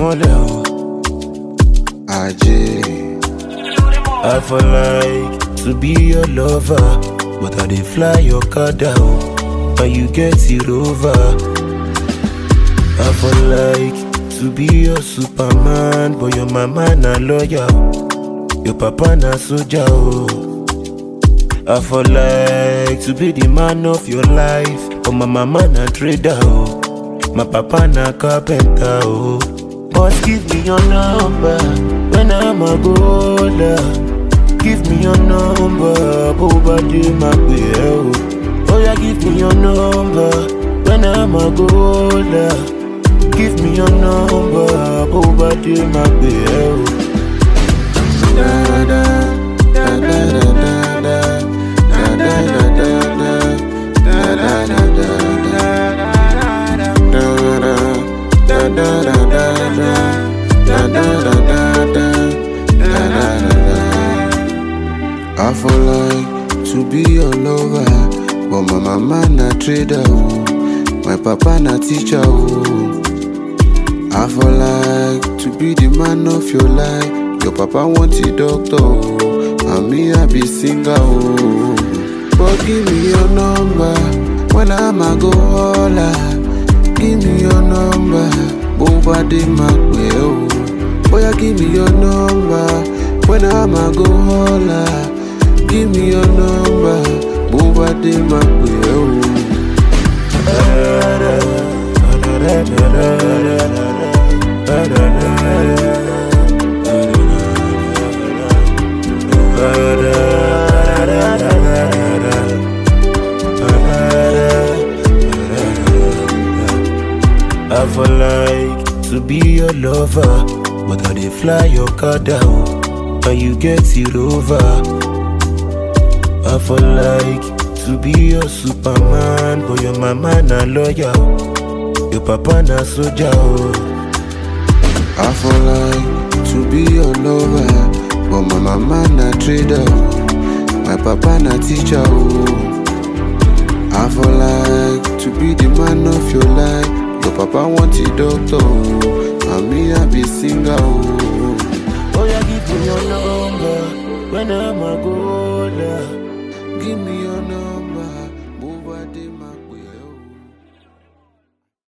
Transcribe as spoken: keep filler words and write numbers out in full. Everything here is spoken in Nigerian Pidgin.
mọ́lẹ̀ o. Ajé. I for like to be your lover, but I dey fly your car down, and you get it over. I for like to be your Superman, but your mama na lawyer, your papa na soldier o. I for like to be the man of your life, but my mama na trader o, my papa na carpenter o. But give me your number when I'm a golder. Give me your number, Bobade Magbeo. Oh yeah, give me your number when I'm a golder. Give me your number, Bobade Magbeo. Da da da da da da da da da I for like to be your lover, but my mama na trader o, my papa na teacher o. I for like to be the man of your life, your papa want a doctor o, and me I be singer o. But give me your number when I'm a go holla. Give me your number, Bobade Magbeo. Boy, give me your number when I'm a go holla. Give me your number, Bobade Magbeo. I for like to be your lover, but I dey fly your car down, and you get it over. I for like to be your Superman, but your mama na lawyer, your papa na soldier o. I for like to be your lover, but my mama na trader, my papa na teacher o. I for like to be the man of your life. Your papa want a doctor, oh, and me I be singer, oh. Oh yeah, give me your number when I'm a golder. Give me your number.